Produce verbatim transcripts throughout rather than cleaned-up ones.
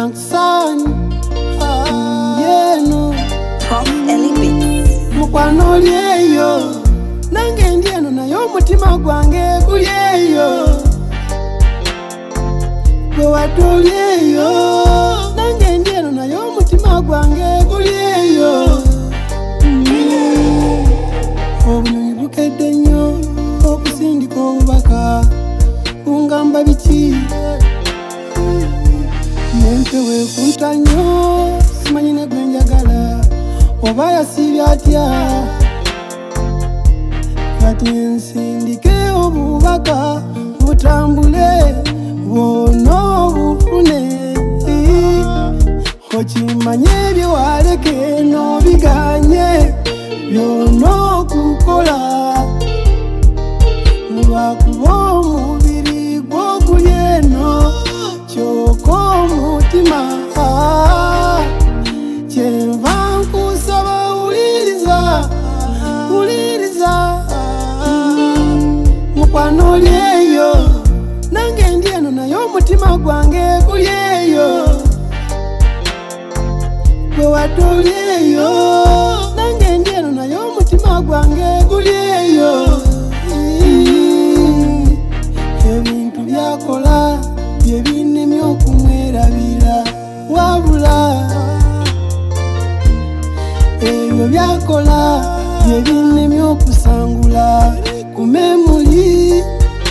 Frank San Yeno Prof Elibit Mukwano lyeyo nange ndieno nayo mutima gwange gulyeyo gwe watulyeyo nange ndieno nayo mutima gwange gulyeyo obunyonyi bukedde nnyo okusindika obubaka bungamba biki nempewe kunta nnyo simanyi ne gwe njagala oba yasiibye atya kati nsindike obubaka butambule bwona obufune okimanye byewaleke n'obiganye byona okukola lwakuba omubiri gw'oguli eno kyokka omutima kyenva nkusaba wuliriza wuliriza mukwano lyeyo nange ndi eno naye omutima gwange gulyeyo gwe watulyeyo nange ndi eno naye omutima gwange gulyeyo ebintu byakola byebinemye okumwerabira wabula ebyo byakola byebinemye okusangula ku memuli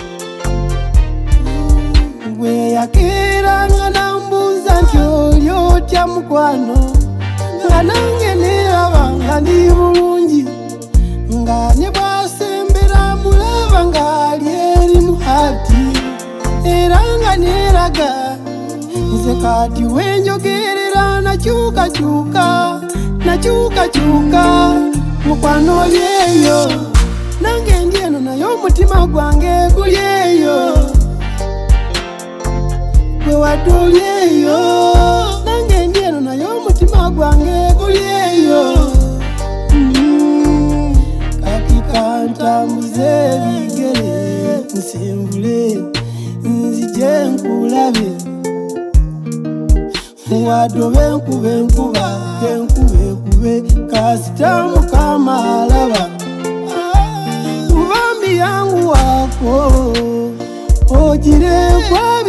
gwe yakeera nga nambuuza nti oli otya mukwano nga nange neeraba nga ndi bulungi nga ne bwasembera mulaba ng'ali eri mu hati era nga neeraga nze kati wenjogerera nakyukakyuka nakyukakyuka mukwano lyeyo nange ndi eno naye omutima gwange gulyeyo gwe watulyeyo nange ndi eno naye omutima gwange gulyeyo kati kantambuze ebigere nsimbule nzije nkulabe wadobe nkube nkuba enkube kube kasita mukama alaba mubambi yangu wako ogire kwa